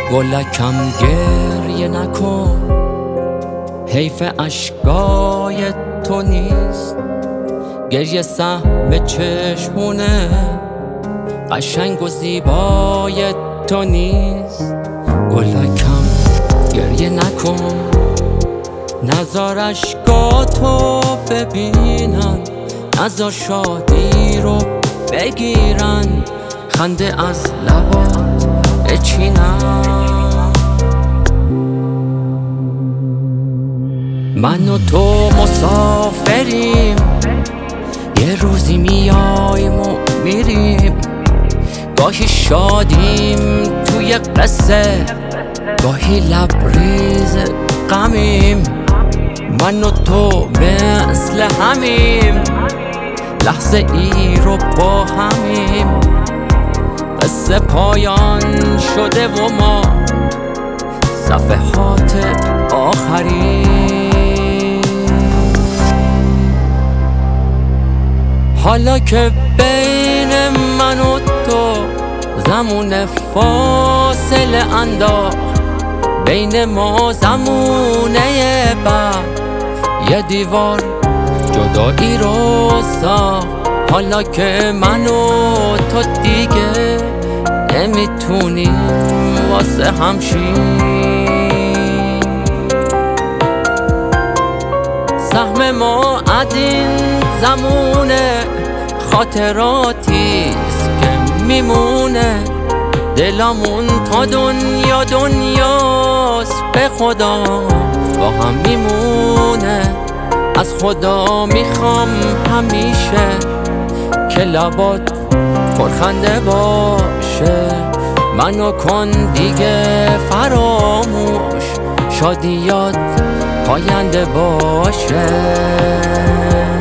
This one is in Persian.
گلکم گریه نکن، حیف اشکای تو نیست. گریه سهم چشمونه قشنگ و زیبای تو نیست. گلکم گریه نکن، نزار اشکاتو ببینن، نزار شادی رو بگیرن، خنده از لبات بچینن. من و تو مسافریم، یه روزی میایم و میریم. گاهی شادیم توی قصه، گاهی لبریز غمیم. من و تو مثل همیم، لحظه ای رو با همیم. قصه پایان شده و ما صفحات آخرین. حالا که بین من و تو زمون فاصله انداخت، بین ما زمونه بعد یه دیوار جدایی رو ساخت. حالا که من و تو دیگه نمیتونیم واسه همشیم. سهم ما از این زمونه خاطراتیست که میمونه. دلمون تا دنیاست به خدا با هم میمونه. از خدا میخوام همیشه که لبات پرخنده باشه. منو کن دیگه فراموش، شادیات پاینده باشه.